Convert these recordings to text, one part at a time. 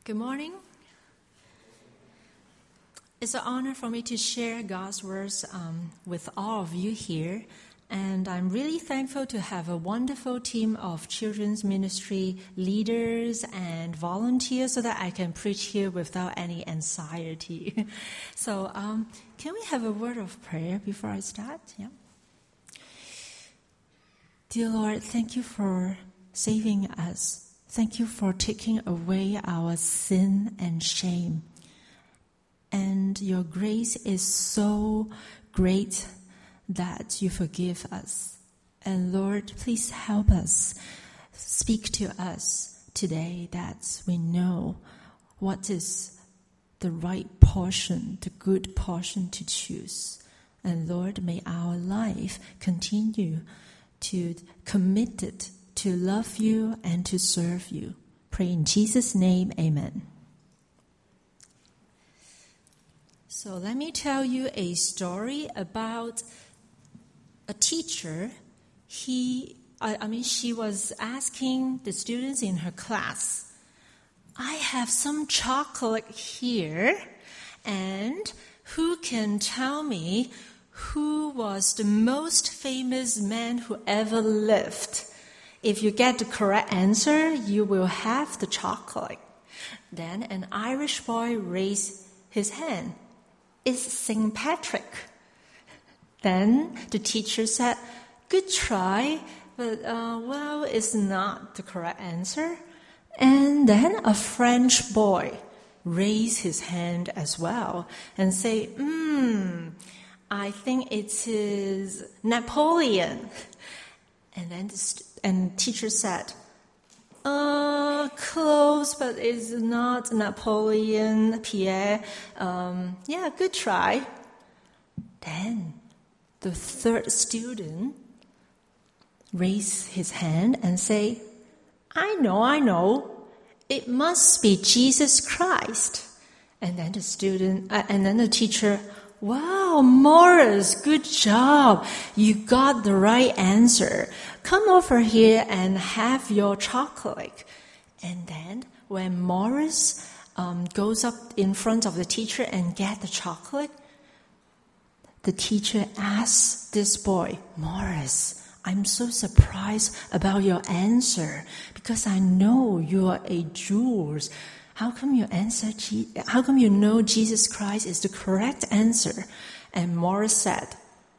Good morning. It's an honor for me to share God's words with all of you here. And I'm really thankful to have a wonderful team of children's ministry leaders and volunteers so that I can preach here without any anxiety. So can we have a word of prayer before I start? Yeah. Dear Lord, thank you for saving us. Thank you for taking away our sin and shame. And your grace is so great that you forgive us. And Lord, please help us, speak to us today that we know what is the right portion, the good portion to choose. And Lord, may our life continue to commit it to love you and to serve you. Pray in Jesus' name, amen. So let me tell you a story about a teacher. She was asking the students in her class, I have some chocolate here, and who can tell me who was the most famous man who ever lived? If you get the correct answer, you will have the chocolate. Then an Irish boy raised his hand. It's St. Patrick. Then the teacher said, good try, but it's not the correct answer. And then a French boy raised his hand as well and say, I think it is Napoleon. And then the teacher said, close, but it's not Napoleon, Pierre. Good try. Then the third student raised his hand and say, I know. It must be Jesus Christ. And then the teacher, wow, Morris, good job. You got the right answer. Come over here and have your chocolate. And then when Morris goes up in front of the teacher and get the chocolate, the teacher asks this boy, Morris, I'm so surprised about your answer because I know you are a Jew. How come you know Jesus Christ is the correct answer? And Morris said,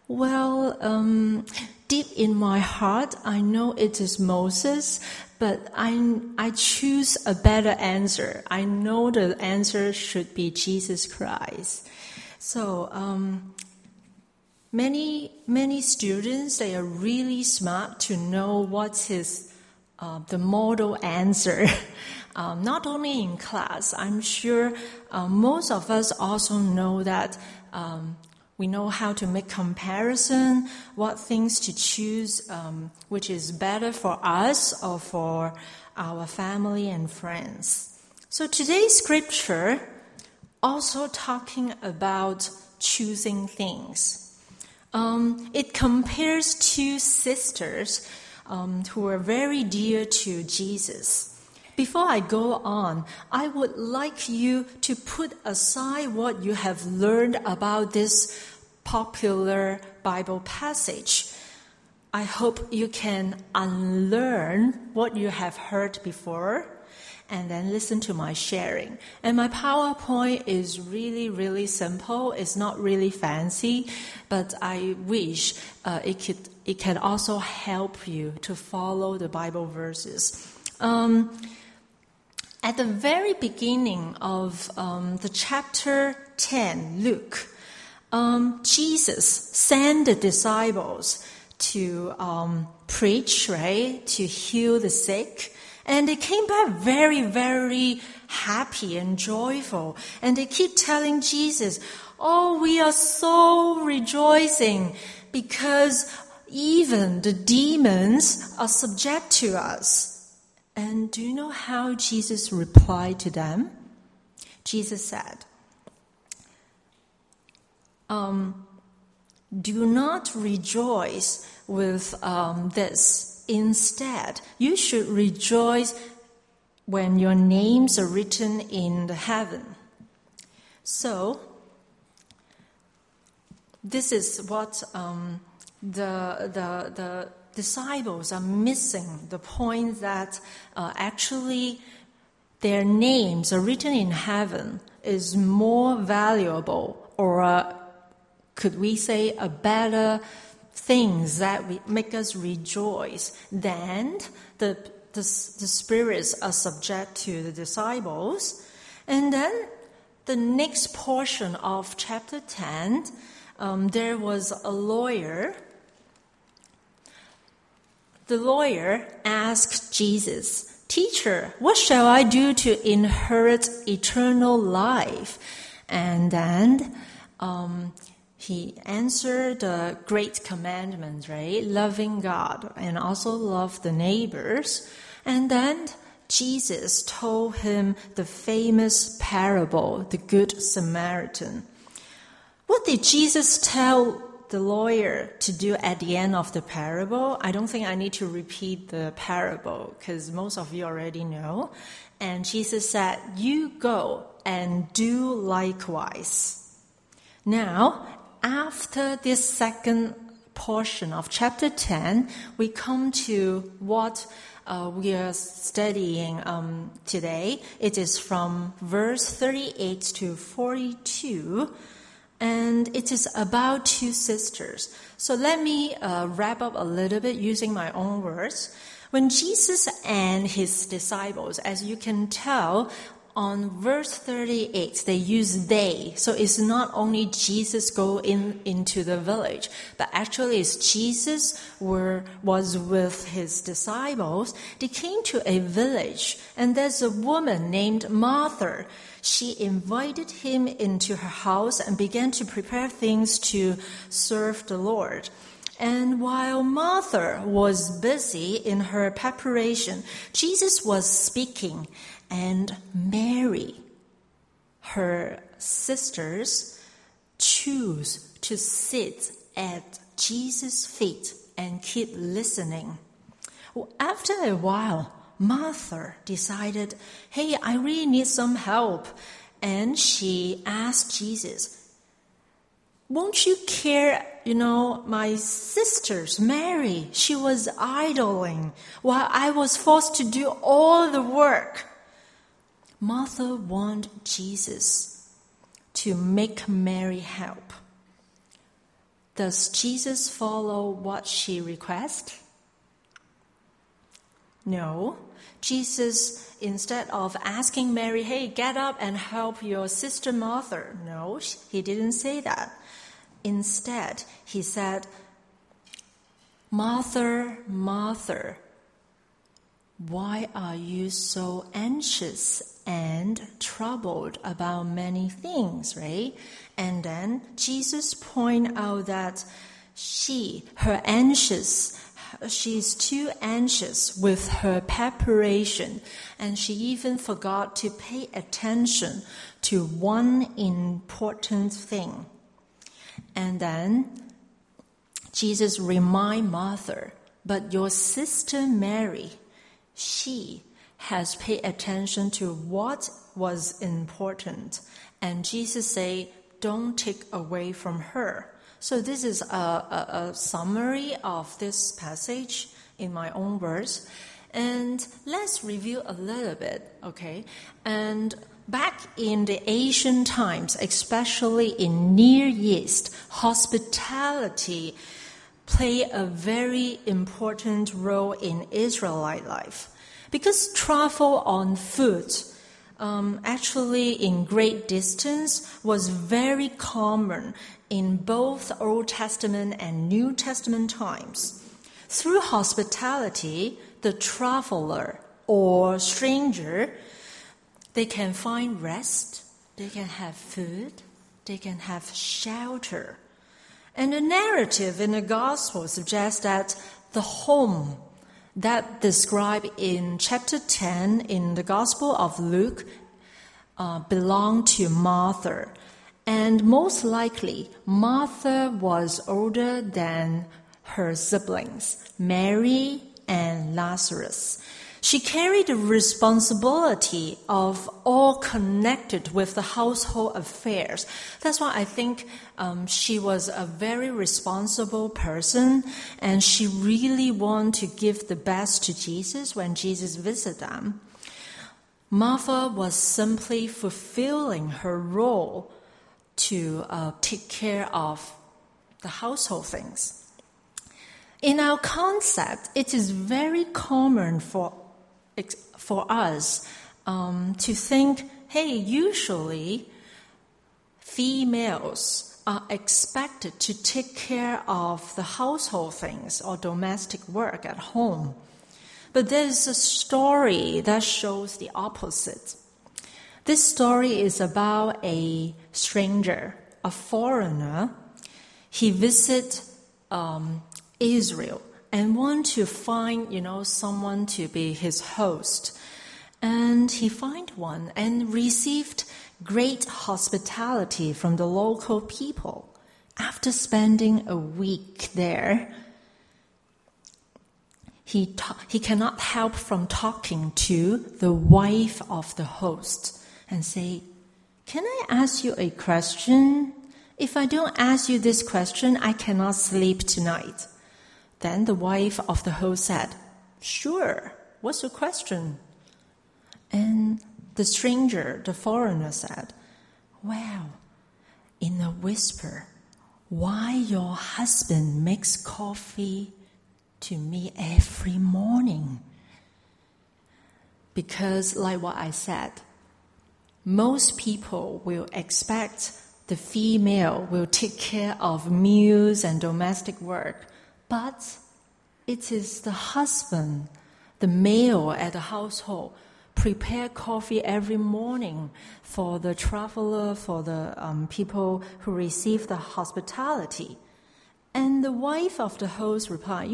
deep in my heart, I know it is Moses, but I choose a better answer. I know the answer should be Jesus Christ. So many students, they are really smart to know what is the model answer. Not only in class, I'm sure most of us also know that we know how to make comparison, what things to choose, which is better for us or for our family and friends. So today's scripture also talking about choosing things. It compares two sisters who were very dear to Jesus. Before I go on, I would like you to put aside what you have learned about this popular Bible passage. I hope you can unlearn what you have heard before and then listen to my sharing. And my PowerPoint is really, really simple. It's not really fancy, but I wish it can also help you to follow the Bible verses. At the very beginning of the chapter 10, Luke, Jesus sent the disciples to preach, right, to heal the sick. And they came back very, very happy and joyful. And they keep telling Jesus, we are so rejoicing because even the demons are subject to us. And do you know how Jesus replied to them? Jesus said, do not rejoice with this. Instead, you should rejoice when your names are written in the heaven. So, this is what the disciples are missing, the point that actually their names are written in heaven is more valuable, or could we say a better things that make us rejoice than the spirits are subject to the disciples. And then the next portion of chapter 10, there was a lawyer. The lawyer asked Jesus, "Teacher, what shall I do to inherit eternal life?" And then he answered the great commandments, right? Loving God and also love the neighbors. And then Jesus told him the famous parable, the Good Samaritan. What did Jesus tell the lawyer to do at the end of the parable? I don't think I need to repeat the parable because most of you already know. And Jesus said, "You go and do likewise." Now, after this second portion of chapter 10, we come to what we are studying today. It is from verse 38 to 42, and it is about two sisters. So let me wrap up a little bit using my own words. When Jesus and his disciples, as you can tell, on verse 38, they use they. So it's not only Jesus go into the village, but actually it's Jesus was with his disciples. They came to a village, and there's a woman named Martha. She invited him into her house and began to prepare things to serve the Lord. And while Martha was busy in her preparation, Jesus was speaking. And Mary, her sisters, choose to sit at Jesus' feet and keep listening. Well, after a while, Martha decided, "Hey, I really need some help." And she asked Jesus, "Won't you care, my sisters, Mary, she was idling while I was forced to do all the work." Martha wanted Jesus to make Mary help. Does Jesus follow what she requests? No. Jesus, instead of asking Mary, "Hey, get up and help your sister Martha," no, he didn't say that. Instead, he said, "Martha, Martha, why are you so anxious and troubled about many things," right? And then Jesus pointed out that she's too anxious with her preparation, and she even forgot to pay attention to one important thing. And then Jesus reminded Martha, "But your sister Mary, she has paid attention to what was important." And Jesus said, "Don't take away from her." So this is a summary of this passage in my own words. And let's review a little bit, okay? And back in the ancient times, especially in Near East, hospitality played a very important role in Israelite life. Because travel on foot, actually in great distance, was very common in both Old Testament and New Testament times. Through hospitality, the traveler or stranger, they can find rest, they can have food, they can have shelter. And the narrative in the gospel suggests that the home that described in chapter 10 in the Gospel of Luke belonged to Martha. And most likely, Martha was older than her siblings, Mary and Lazarus. She carried the responsibility of all connected with the household affairs. That's why I think she was a very responsible person, and she really wanted to give the best to Jesus when Jesus visited them. Martha was simply fulfilling her role to take care of the household things. In our concept, it is very common for us to think, hey, usually females are expected to take care of the household things or domestic work at home. But there's a story that shows the opposite. This story is about a stranger, a foreigner. He visited Israel and want to find, someone to be his host. And he found one and received great hospitality from the local people. After spending a week there, he cannot help from talking to the wife of the host and say, "Can I ask you a question? If I don't ask you this question, I cannot sleep tonight." Then the wife of the host said, "Sure, what's your question?" And the stranger, the foreigner, said, "Well, in a whisper, why your husband makes coffee to me every morning?" Because, like what I said, most people will expect the female will take care of meals and domestic work. But it is the husband, the male at the household, prepare coffee every morning for the traveler, for the people who receive the hospitality. And the wife of the host replied,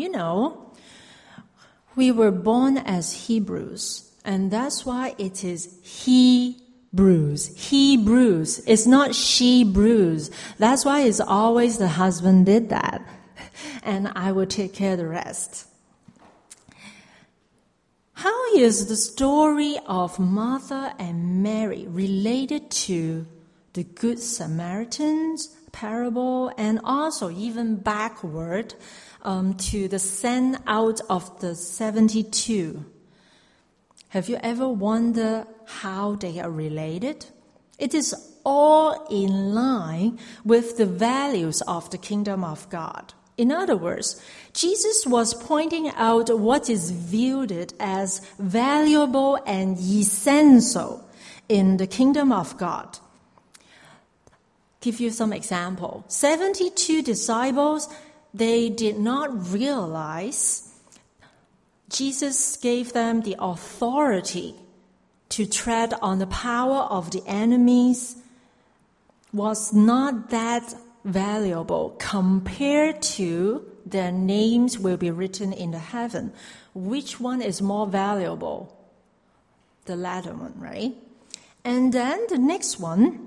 we were born as Hebrews, and that's why it is Hebrews. Hebrews. It's not she brews. That's why it's always the husband did that. And I will take care of the rest. How is the story of Martha and Mary related to the Good Samaritans parable and also even backward to the send out of the 72? Have you ever wondered how they are related? It is all in line with the values of the kingdom of God. In other words, Jesus was pointing out what is viewed as valuable and essential in the kingdom of God. Give you some example. 72 disciples, they did not realize Jesus gave them the authority to tread on the power of the enemies was not that valuable compared to their names will be written in the heaven. Which one is more valuable? The latter one, right? And then the next one,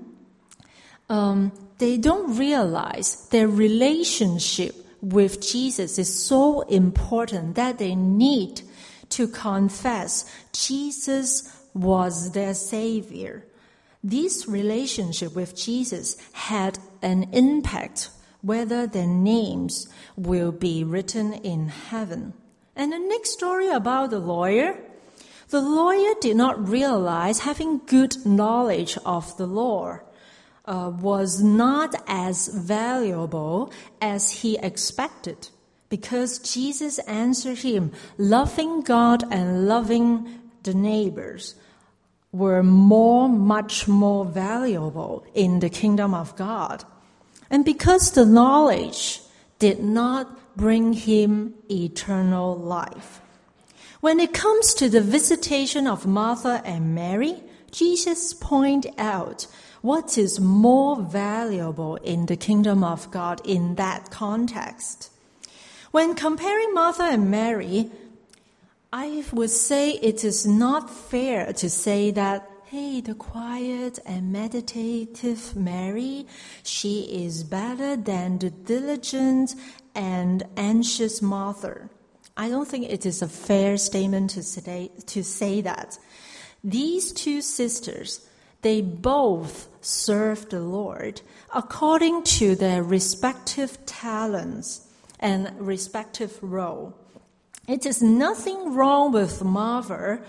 they don't realize their relationship with Jesus is so important that they need to confess Jesus was their Savior. This relationship with Jesus had an impact whether their names will be written in heaven. And the next story about the lawyer. The lawyer did not realize having good knowledge of the law was not as valuable as he expected, because Jesus answered him, loving God and loving the neighbors were much more valuable in the kingdom of God. And because the knowledge did not bring him eternal life. When it comes to the visitation of Martha and Mary, Jesus pointed out what is more valuable in the kingdom of God in that context. When comparing Martha and Mary, I would say it is not fair to say that, hey, the quiet and meditative Mary, she is better than the diligent and anxious Martha. I don't think it is a fair statement to say that. These two sisters, they both served the Lord according to their respective talents and respective role. It is nothing wrong with Martha,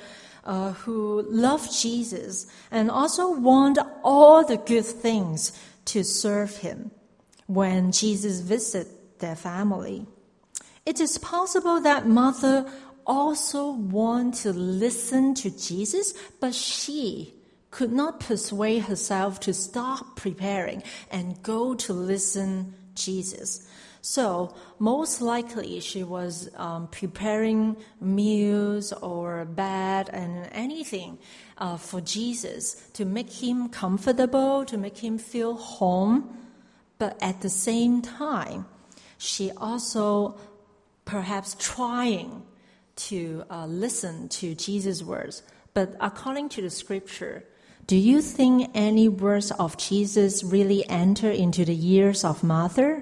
who loved Jesus and also wanted all the good things to serve him when Jesus visited their family. It is possible that Martha also wanted to listen to Jesus, but she could not persuade herself to stop preparing and go to listen to Jesus. So most likely she was preparing meals or bed and anything for Jesus to make him comfortable, to make him feel home. But at the same time, she also perhaps trying to listen to Jesus' words. But according to the scripture, do you think any words of Jesus really enter into the ears of Martha?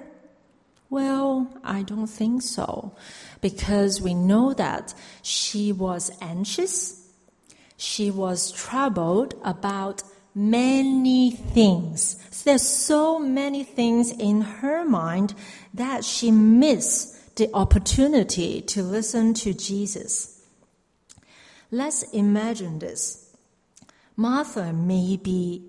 Well, I don't think so, because we know that she was anxious, she was troubled about many things. There's so many things in her mind that she missed the opportunity to listen to Jesus. Let's imagine this. Martha may be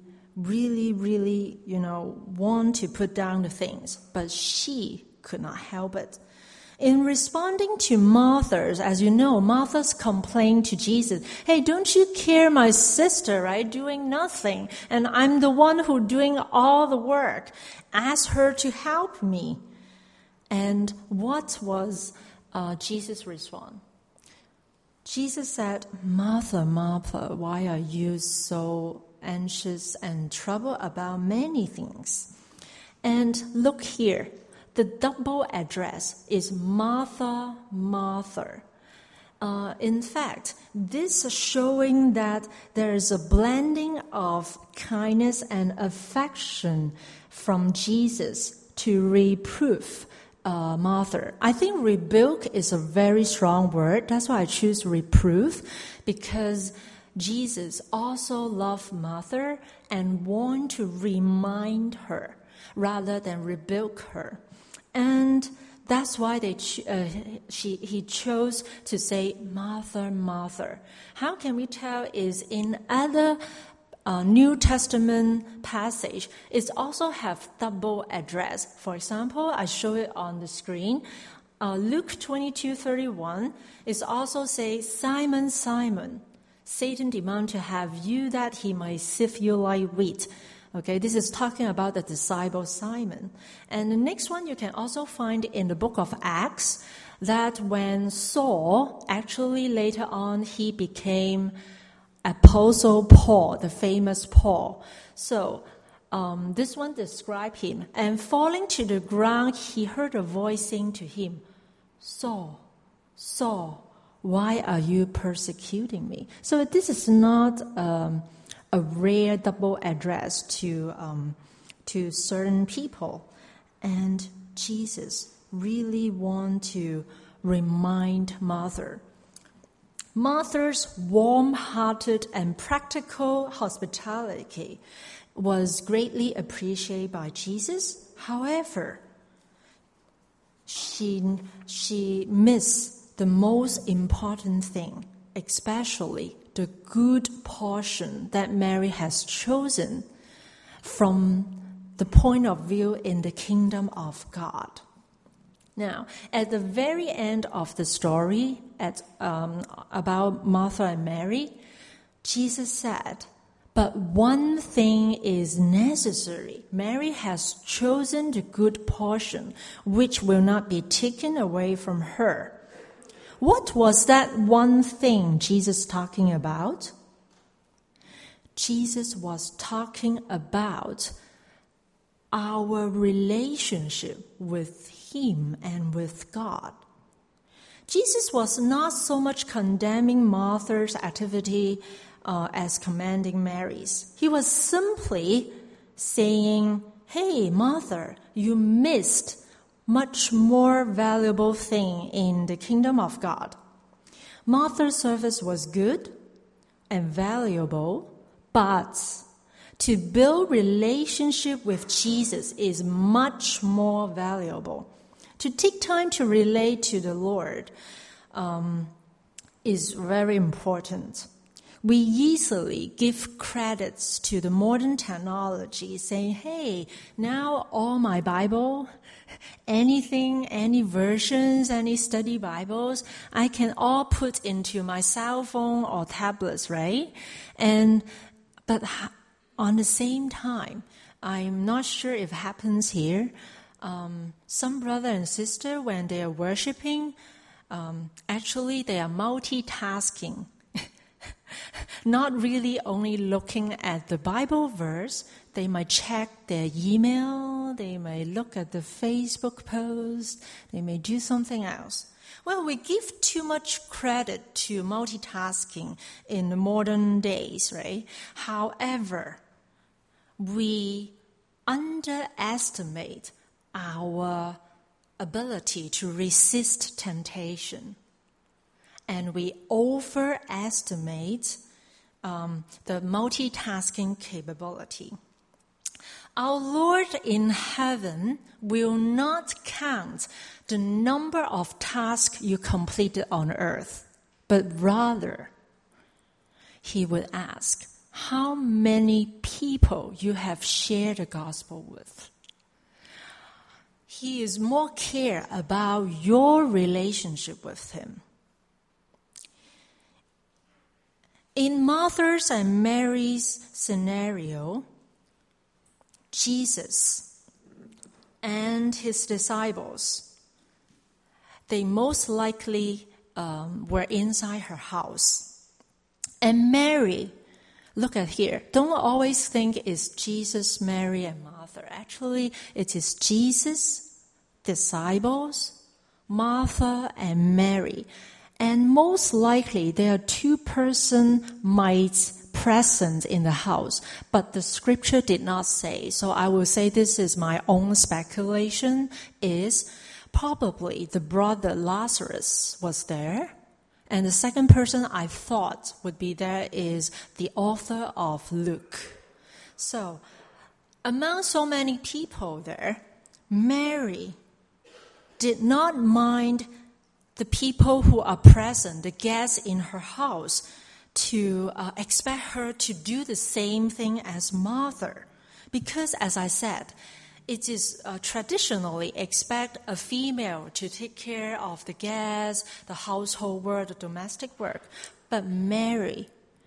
really, want to put down the things, but she could not help it. In responding to Martha's, as you know, Martha's complaint to Jesus, hey, don't you care my sister, right, doing nothing, and I'm the one who doing all the work. Ask her to help me. And what was Jesus' response? Jesus said, Martha, Martha, why are you so anxious and troubled about many things? And look here. The double address is Martha, Martha. In fact, this is showing that there is a blending of kindness and affection from Jesus to reproof Martha. I think rebuke is a very strong word. That's why I choose reproof, because Jesus also loved Martha and wanted to remind her rather than rebuke her. And that's why he chose to say, Martha, Martha. How can we tell is in other New Testament passage, it also have double address. For example, I show it on the screen. Luke 22:31 is also say, Simon, Simon, Satan demand to have you that he might sift you like wheat. Okay, this is talking about the disciple Simon. And the next one you can also find in the book of Acts, that when Saul, actually later on, he became Apostle Paul, the famous Paul. So this one describes him. And falling to the ground, he heard a voice saying to him, Saul, Saul, why are you persecuting me? So this is not a rare double address to certain people. And Jesus really want to remind Martha. Martha's warm-hearted and practical hospitality was greatly appreciated by Jesus. However, she missed the most important thing, especially the good portion that Mary has chosen from the point of view in the kingdom of God. Now, at the very end of the story about Martha and Mary, Jesus said, but one thing is necessary. Mary has chosen the good portion, which will not be taken away from her. What was that one thing Jesus talking about? Jesus was talking about our relationship with Him and with God. Jesus was not so much condemning Martha's activity as commending Mary's. He was simply saying, hey, Martha, you missed much more valuable thing in the kingdom of God. Martha's service was good and valuable, but to build relationship with Jesus is much more valuable. To take time to relate to the Lord is very important. We easily give credits to the modern technology, saying, hey, now all my Bible, anything, any versions, any study Bibles, I can all put into my cell phone or tablets, right? But on the same time, I'm not sure if it happens here. Some brother and sister, when they are worshiping, actually they are multitasking. Not really only looking at the Bible verse, they might check their email, they may look at the Facebook post, they may do something else. Well, we give too much credit to multitasking in the modern days, right? However, we underestimate our ability to resist temptation. And we overestimate the multitasking capability. Our Lord in heaven will not count the number of tasks you completed on earth, but rather, He would ask how many people you have shared the gospel with. He is more care about your relationship with Him. In Martha's and Mary's scenario, Jesus and His disciples, they most likely were inside her house. And Mary, look at here, don't always think it's Jesus, Mary, and Martha. Actually, it is Jesus, disciples, Martha, and Mary. And most likely, there are two persons might present in the house, but the scripture did not say. So I will say this is my own speculation, is probably the brother Lazarus was there. And the second person I thought would be there is the author of Luke. So among so many people there, Mary did not mind the people who are present, the guests in her house, to expect her to do the same thing as Martha. Because, as I said, it is traditionally expect a female to take care of the guests, the household work, the domestic work. But Mary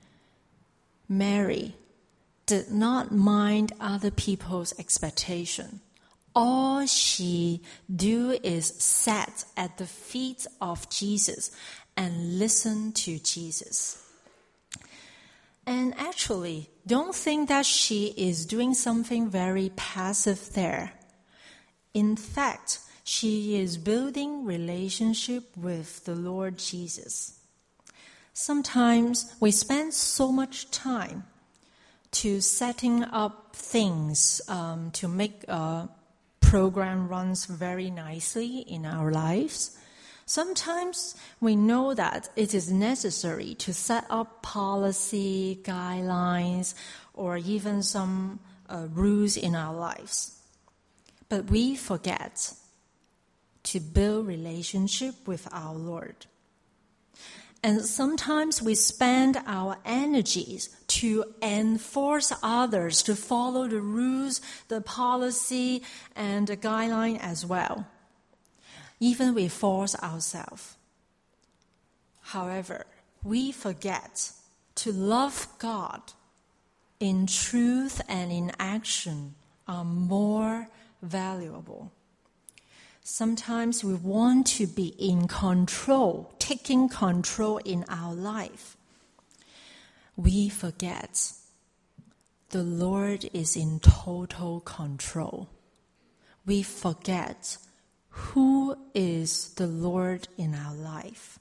did not mind other people's expectation. All she do is sit at the feet of Jesus and listen to Jesus. And actually, don't think that she is doing something very passive there. In fact, she is building relationship with the Lord Jesus. Sometimes we spend so much time to setting up things to make program runs very nicely in our lives. Sometimes we know that it is necessary to set up policy, guidelines, or even some rules in our lives. But we forget to build relationship with our Lord. And sometimes we spend our energies to enforce others to follow the rules, the policy, and the guideline as well. Even we force ourselves. However, we forget to love God in truth and in action are more valuable. Sometimes we want to be in control, taking control in our life. We forget the Lord is in total control. We forget who is the Lord in our life.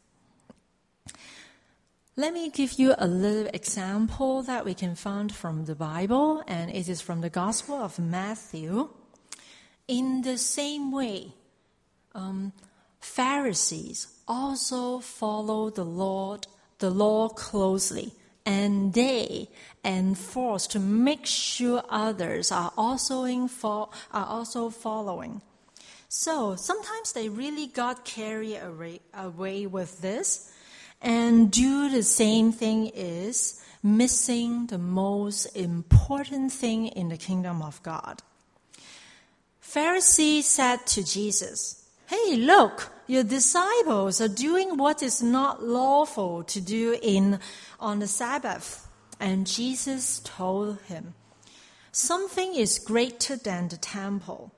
Let me give you a little example that we can find from the Bible, and it is from the Gospel of Matthew. In the same way, Pharisees also follow the law closely, and they enforce to make sure others are also following. So sometimes they really got carried away with this, and do the same thing is missing the most important thing in the kingdom of God. Pharisees said to Jesus, "Hey, look, your disciples are doing what is not lawful to do on the Sabbath." And Jesus told him, "Something is greater than the temple.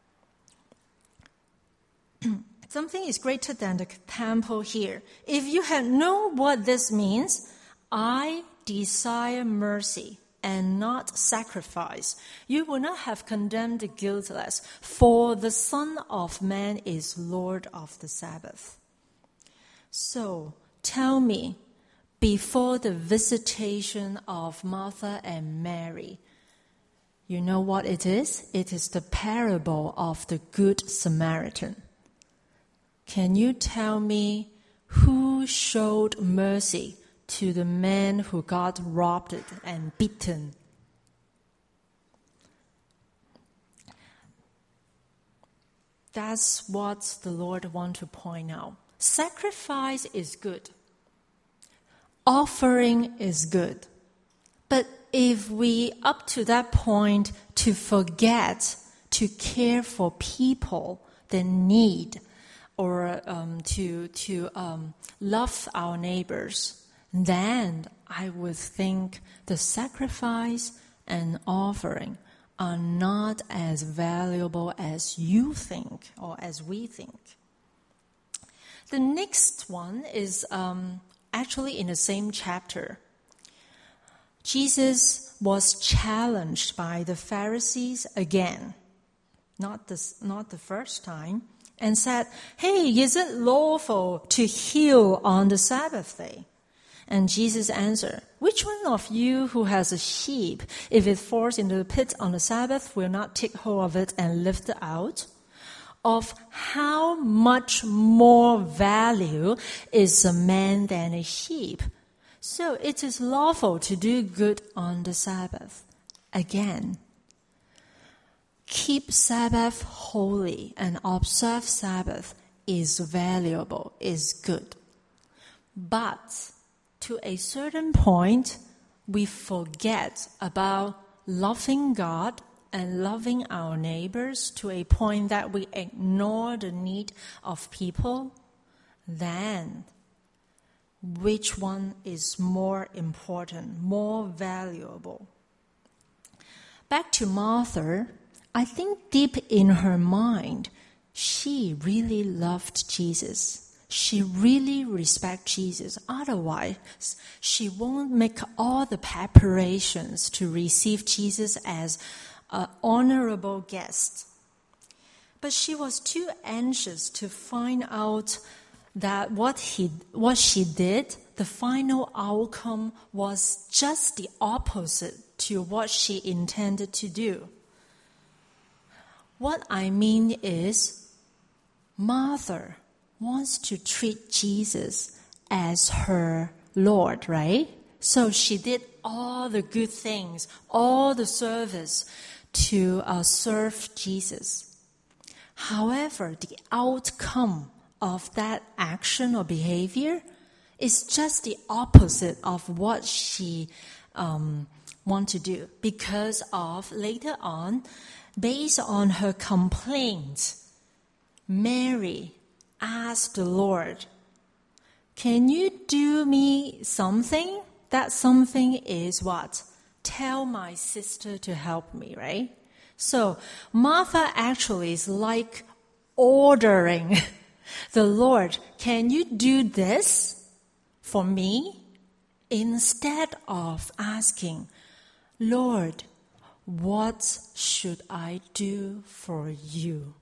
Something is greater than the temple here. If you had known what this means, I desire mercy and not sacrifice, you would not have condemned the guiltless, for the Son of Man is Lord of the Sabbath." So, tell me, before the visitation of Martha and Mary, you know what it is? It is the parable of the Good Samaritan. Can you tell me who showed mercy to the man who got robbed and beaten? That's what the Lord wants to point out. Sacrifice is good. Offering is good. But if we up to that point to forget to care for people that need, or to love our neighbors, then I would think the sacrifice and offering are not as valuable as you think or as we think. The next one is actually in the same chapter. Jesus was challenged by the Pharisees again, not the first time, and said, "Hey, is it lawful to heal on the Sabbath day?" And Jesus answered, "Which one of you who has a sheep, if it falls into the pit on the Sabbath, will not take hold of it and lift it out? Of how much more value is a man than a sheep? So it is lawful to do good on the Sabbath." Again, keep Sabbath holy and observe Sabbath is valuable, is good. But to a certain point, we forget about loving God and loving our neighbors to a point that we ignore the need of people. Then, which one is more important, more valuable? Back to Martha, I think deep in her mind, she really loved Jesus. She really respects Jesus. Otherwise, she won't make all the preparations to receive Jesus as an honorable guest. But she was too anxious to find out that what she did, the final outcome was just the opposite to what she intended to do. What I mean is, Martha wants to treat Jesus as her Lord, right? So she did all the good things, all the service to serve Jesus. However, the outcome of that action or behavior is just the opposite of what she want to do, because of later on, based on her complaints, Mary asked the Lord, "Can you do me something?" That something is what? Tell my sister to help me, right? So Martha actually is like ordering the Lord, "Can you do this for me?" Instead of asking, "Lord, what should I do for you?"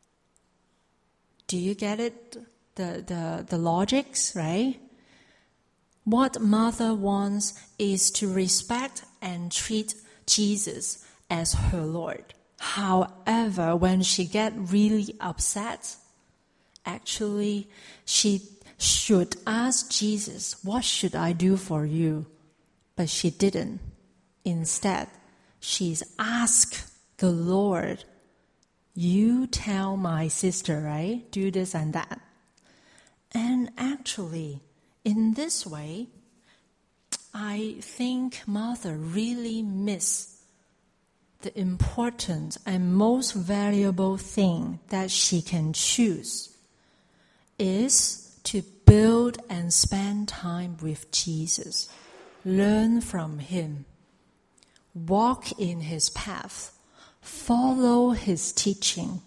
Do you get it? The logics, right? What Martha wants is to respect and treat Jesus as her Lord. However, when she gets really upset, actually, she should ask Jesus, what should I do for you? But she didn't. Instead, she's asked the Lord, you tell my sister, right? Do this and that. And actually, in this way, I think Martha really missed the important and most valuable thing that she can choose is to build and spend time with Jesus, learn from him, walk in his path, follow his teaching.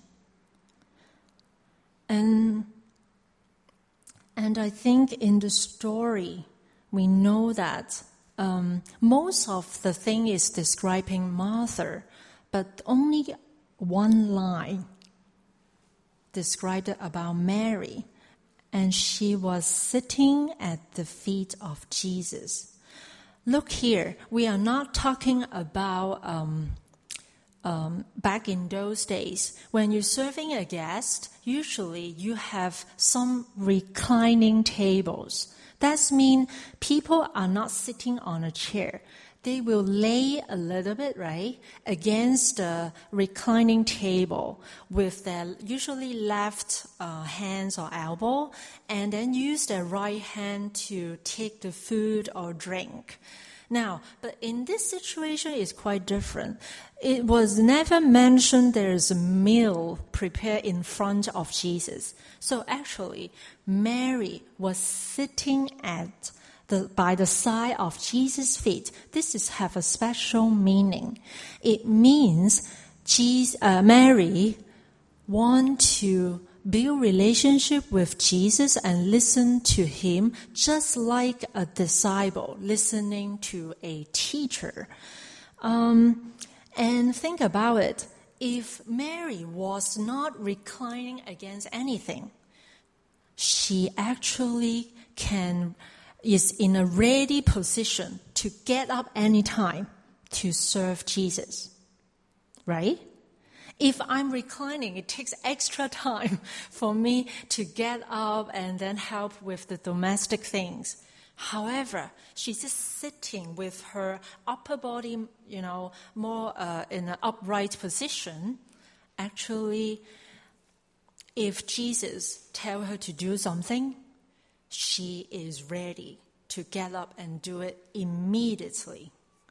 And I think in the story, we know that most of the thing is describing Martha, but only one line described about Mary. And she was sitting at the feet of Jesus. Look here, we are not talking about back in those days. When you're serving a guest, usually you have some reclining tables. That means people are not sitting on a chair. They will lay a little bit, right, against the reclining table with their usually left hands or elbow, and then use their right hand to take the food or drink. Now, but in this situation, it's quite different. It was never mentioned there's a meal prepared in front of Jesus. So actually, Mary was sitting by the side of Jesus' feet. This have a special meaning. It means Mary wants to build relationship with Jesus and listen to him just like a disciple listening to a teacher. And think about it. If Mary was not reclining against anything, she actually is in a ready position to get up anytime to serve Jesus. Right? If I'm reclining, it takes extra time for me to get up and then help with the domestic things. However, she's just sitting with her upper body, more in an upright position. Actually, if Jesus tells her to do something, she is ready to get up and do it immediately.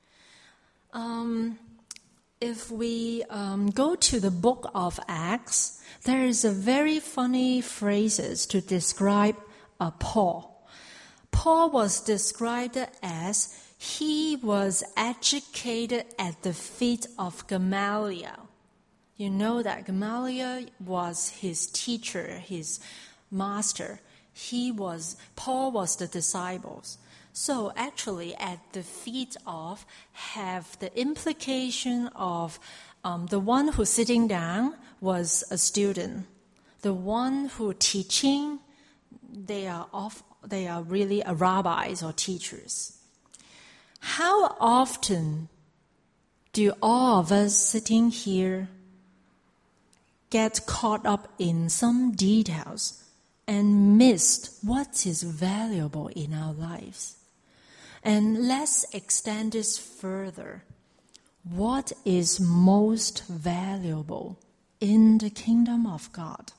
If we go to the book of Acts, there is a very funny phrases to describe Paul. Paul was described as he was educated at the feet of Gamaliel. You know that Gamaliel was his teacher, his master. Paul was the disciples. So actually at the feet of have the implication of the one who's sitting down was a student. The one who teaching, they are really rabbis or teachers. How often do all of us sitting here get caught up in some details and missed what is valuable in our lives? And let's extend this further. What is most valuable in the kingdom of God?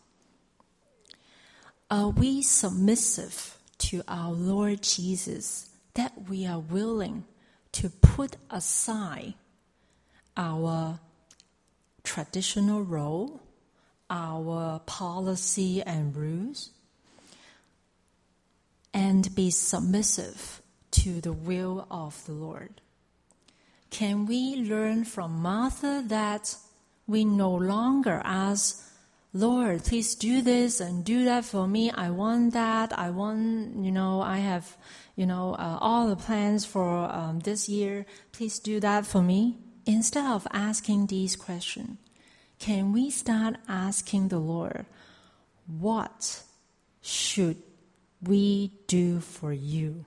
Are we submissive to our Lord Jesus that we are willing to put aside our traditional role, our policy and rules, and be submissive to the will of the Lord? Can we learn from Martha that we no longer ask, Lord, please do this and do that for me. I want that. I have, all the plans for this year. Please do that for me. Instead of asking these questions, can we start asking the Lord, what should we do for you?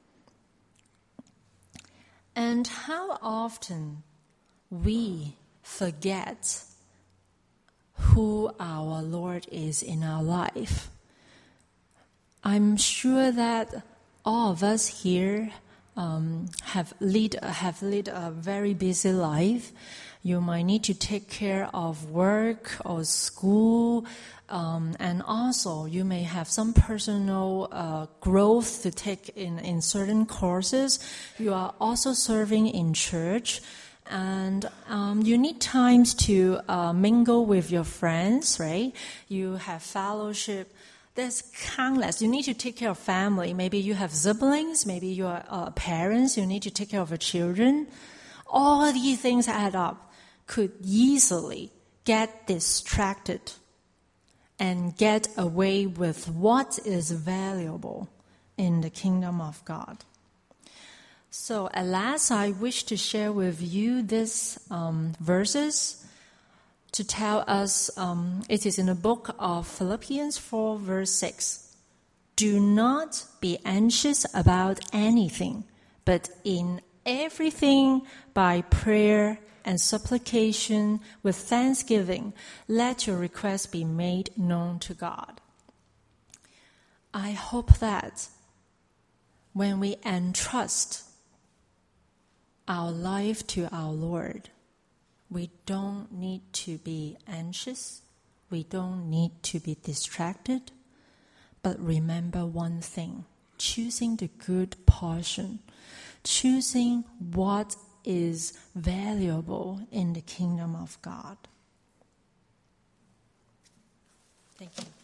And how often we forget who our Lord is in our life. I'm sure that all of us here have led a very busy life. You might need to take care of work or school, and also you may have some personal growth to take in certain courses. You are also serving in church, and you need times to mingle with your friends, right? You have fellowship. There's countless. You need to take care of family. Maybe you have siblings. Maybe you are parents. You need to take care of your children. All these things add up. Could easily get distracted and get away with what is valuable in the kingdom of God. So at last, I wish to share with you these verses to tell us, it is in the book of Philippians 4 verse 6. Do not be anxious about anything, but in everything by prayer and supplication with thanksgiving, let your requests be made known to God. I hope that when we entrust our life to our Lord, we don't need to be anxious. We don't need to be distracted. But remember one thing, choosing the good portion, choosing what is valuable in the kingdom of God. Thank you.